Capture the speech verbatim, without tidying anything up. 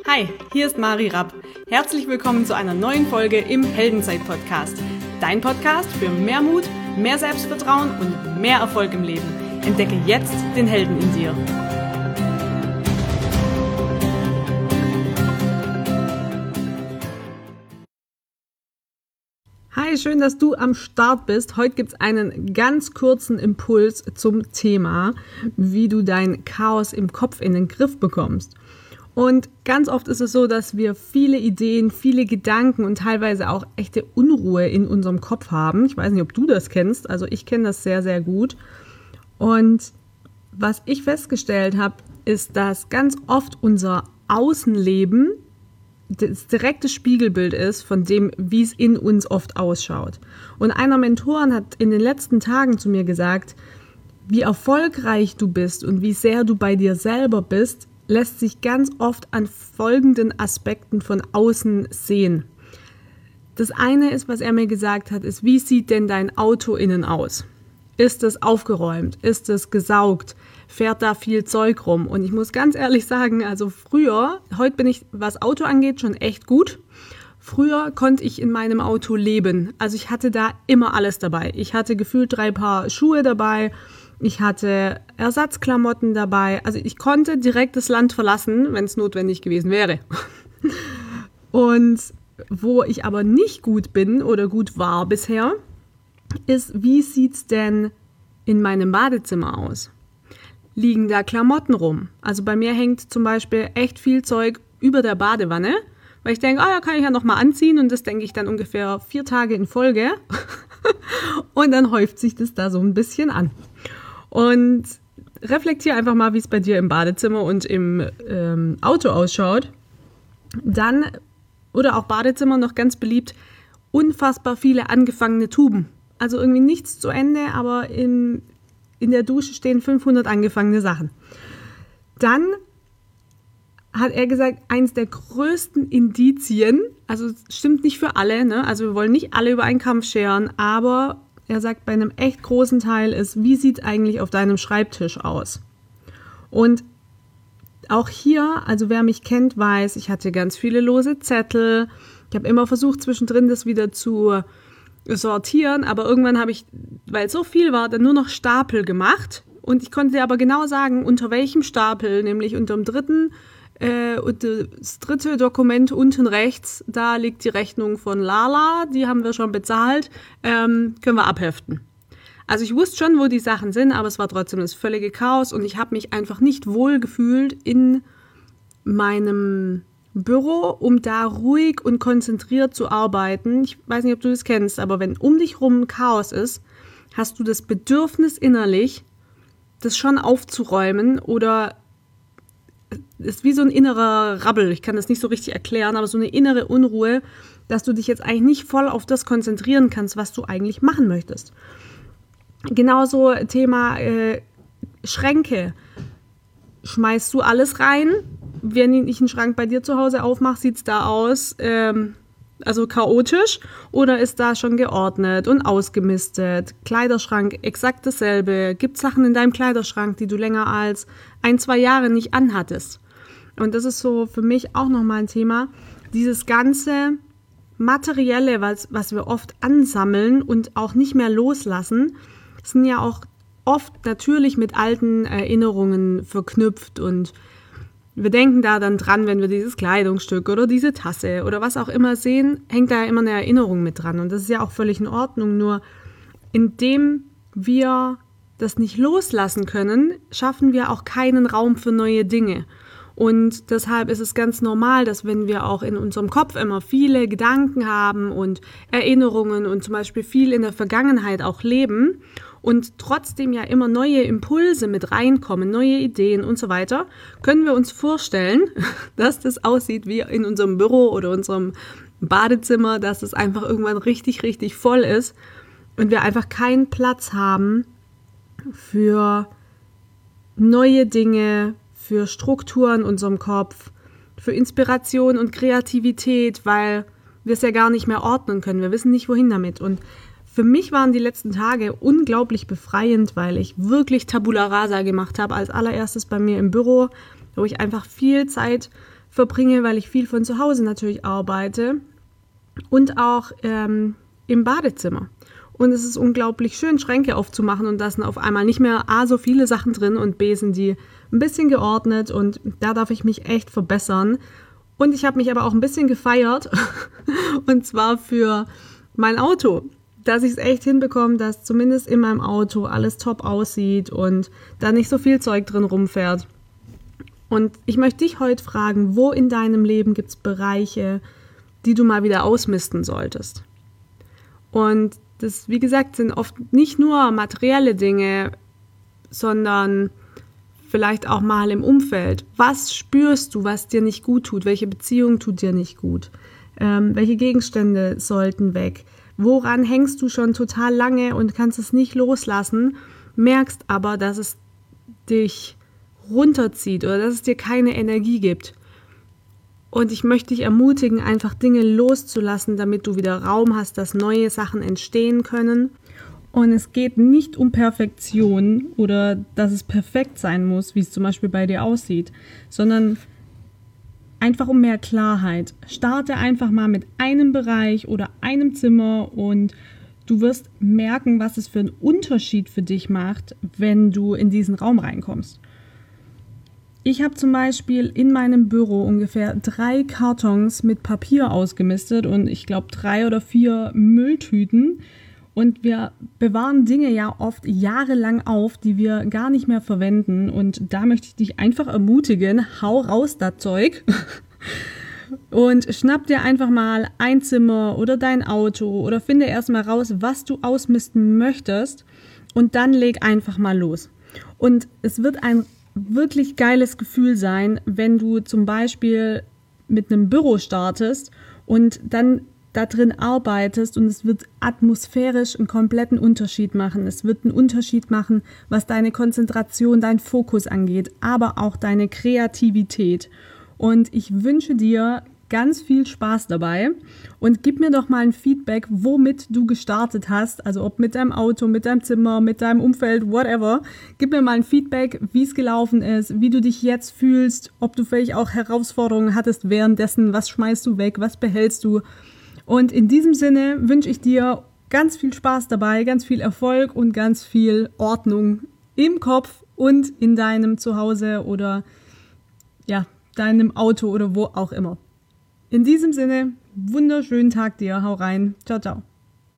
Hi, hier ist Mari Rapp. Herzlich willkommen zu einer neuen Folge im Heldenzeit-Podcast. Dein Podcast für mehr Mut, mehr Selbstvertrauen und mehr Erfolg im Leben. Entdecke jetzt den Helden in dir. Hi, schön, dass du am Start bist. Heute gibt es einen ganz kurzen Impuls zum Thema, wie du dein Chaos im Kopf in den Griff bekommst. Und ganz oft ist es so, dass wir viele Ideen, viele Gedanken und teilweise auch echte Unruhe in unserem Kopf haben. Ich weiß nicht, ob du das kennst, also ich kenne das sehr, sehr gut. Und was ich festgestellt habe, ist, dass ganz oft unser Außenleben das direkte Spiegelbild ist von dem, wie es in uns oft ausschaut. Und einer Mentorin hat in den letzten Tagen zu mir gesagt, wie erfolgreich du bist und wie sehr du bei dir selber bist, lässt sich ganz oft an folgenden Aspekten von außen sehen. Das eine ist, was er mir gesagt hat, ist, wie sieht denn dein Auto innen aus? Ist es aufgeräumt? Ist es gesaugt? Fährt da viel Zeug rum? Und ich muss ganz ehrlich sagen, also früher, heute bin ich, was Auto angeht, schon echt gut. Früher konnte ich in meinem Auto leben. Also ich hatte da immer alles dabei. Ich hatte gefühlt drei Paar Schuhe dabei. Ich hatte Ersatzklamotten dabei. Also ich konnte direkt das Land verlassen, wenn es notwendig gewesen wäre. Und wo ich aber nicht gut bin oder gut war bisher, ist, wie sieht es denn in meinem Badezimmer aus? Liegen da Klamotten rum? Also bei mir hängt zum Beispiel echt viel Zeug über der Badewanne, weil ich denke, ah ja, kann ich ja nochmal anziehen und das denke ich dann ungefähr vier Tage in Folge und dann häuft sich das da so ein bisschen an. Und reflektiere einfach mal, wie es bei dir im Badezimmer und im ähm, Auto ausschaut. Dann, oder auch Badezimmer noch ganz beliebt, unfassbar viele angefangene Tuben. Also irgendwie nichts zu Ende, aber in, in der Dusche stehen fünfhundert angefangene Sachen. Dann hat er gesagt, eins der größten Indizien, also stimmt nicht für alle, ne? Also wir wollen nicht alle über einen Kamm scheren, aber er sagt, bei einem echt großen Teil ist, wie sieht es eigentlich auf deinem Schreibtisch aus? Und auch hier, also wer mich kennt, weiß, ich hatte ganz viele lose Zettel. Ich habe immer versucht, zwischendrin das wieder zu sortieren, aber irgendwann habe ich, weil es so viel war, dann nur noch Stapel gemacht. Und ich konnte dir aber genau sagen, unter welchem Stapel, nämlich unter dem dritten, äh, das dritte Dokument unten rechts, da liegt die Rechnung von Lala, die haben wir schon bezahlt, ähm, können wir abheften. Also ich wusste schon, wo die Sachen sind, aber es war trotzdem das völlige Chaos und ich habe mich einfach nicht wohl gefühlt in meinem Büro, um da ruhig und konzentriert zu arbeiten. Ich weiß nicht, ob du das kennst, aber wenn um dich rum Chaos ist, hast du das Bedürfnis innerlich, das schon aufzuräumen oder ist wie so ein innerer Rabbel. Ich kann das nicht so richtig erklären, aber so eine innere Unruhe, dass du dich jetzt eigentlich nicht voll auf das konzentrieren kannst, was du eigentlich machen möchtest. Genauso Thema äh, Schränke. Schmeißt du alles rein? Wenn ich einen Schrank bei dir zu Hause aufmache, sieht es da aus, ähm, also chaotisch, oder ist da schon geordnet und ausgemistet? Kleiderschrank, exakt dasselbe. Gibt es Sachen in deinem Kleiderschrank, die du länger als ein, zwei Jahre nicht anhattest? Und das ist so für mich auch nochmal ein Thema. Dieses ganze Materielle, was, was wir oft ansammeln und auch nicht mehr loslassen, sind ja auch oft natürlich mit alten Erinnerungen verknüpft und wir denken da dann dran, wenn wir dieses Kleidungsstück oder diese Tasse oder was auch immer sehen, hängt da ja immer eine Erinnerung mit dran. Und das ist ja auch völlig in Ordnung. Nur indem wir das nicht loslassen können, schaffen wir auch keinen Raum für neue Dinge. Und deshalb ist es ganz normal, dass wenn wir auch in unserem Kopf immer viele Gedanken haben und Erinnerungen und zum Beispiel viel in der Vergangenheit auch leben und trotzdem ja immer neue Impulse mit reinkommen, neue Ideen und so weiter, können wir uns vorstellen, dass das aussieht wie in unserem Büro oder unserem Badezimmer, dass es einfach irgendwann richtig, richtig voll ist und wir einfach keinen Platz haben für neue Dinge, für Struktur in unserem Kopf, für Inspiration und Kreativität, weil wir es ja gar nicht mehr ordnen können. Wir wissen nicht, wohin damit. Und für mich waren die letzten Tage unglaublich befreiend, weil ich wirklich Tabula Rasa gemacht habe. Als allererstes bei mir im Büro, wo ich einfach viel Zeit verbringe, weil ich viel von zu Hause natürlich arbeite und auch ähm, im Badezimmer. Und es ist unglaublich schön, Schränke aufzumachen und da sind auf einmal nicht mehr A, so viele Sachen drin und B, sind die ein bisschen geordnet und da darf ich mich echt verbessern. Und ich habe mich aber auch ein bisschen gefeiert und zwar für mein Auto, dass ich es echt hinbekomme, dass zumindest in meinem Auto alles top aussieht und da nicht so viel Zeug drin rumfährt. Und ich möchte dich heute fragen, wo in deinem Leben gibt es Bereiche, die du mal wieder ausmisten solltest? Und das, wie gesagt, sind oft nicht nur materielle Dinge, sondern vielleicht auch mal im Umfeld. Was spürst du, was dir nicht gut tut? Welche Beziehung tut dir nicht gut? Ähm, welche Gegenstände sollten weg? Woran hängst du schon total lange und kannst es nicht loslassen, merkst aber, dass es dich runterzieht oder dass es dir keine Energie gibt? Und ich möchte dich ermutigen, einfach Dinge loszulassen, damit du wieder Raum hast, dass neue Sachen entstehen können. Und es geht nicht um Perfektion oder dass es perfekt sein muss, wie es zum Beispiel bei dir aussieht, sondern einfach um mehr Klarheit. Starte einfach mal mit einem Bereich oder einem Zimmer und du wirst merken, was es für einen Unterschied für dich macht, wenn du in diesen Raum reinkommst. Ich habe zum Beispiel in meinem Büro ungefähr drei Kartons mit Papier ausgemistet und ich glaube drei oder vier Mülltüten. Und wir bewahren Dinge ja oft jahrelang auf, die wir gar nicht mehr verwenden. Und da möchte ich dich einfach ermutigen, hau raus das Zeug und schnapp dir einfach mal ein Zimmer oder dein Auto oder finde erstmal raus, was du ausmisten möchtest und dann leg einfach mal los. Und es wird ein wirklich geiles Gefühl sein, wenn du zum Beispiel mit einem Büro startest und dann da drin arbeitest und es wird atmosphärisch einen kompletten Unterschied machen. Es wird einen Unterschied machen, was deine Konzentration, dein Fokus angeht, aber auch deine Kreativität. Und ich wünsche dir ganz viel Spaß dabei und gib mir doch mal ein Feedback, womit du gestartet hast, also ob mit deinem Auto, mit deinem Zimmer, mit deinem Umfeld, whatever. Gib mir mal ein Feedback, wie es gelaufen ist, wie du dich jetzt fühlst, ob du vielleicht auch Herausforderungen hattest währenddessen, was schmeißt du weg, was behältst du. Und in diesem Sinne wünsche ich dir ganz viel Spaß dabei, ganz viel Erfolg und ganz viel Ordnung im Kopf und in deinem Zuhause oder ja, deinem Auto oder wo auch immer. In diesem Sinne, wunderschönen Tag dir, hau rein, ciao, ciao.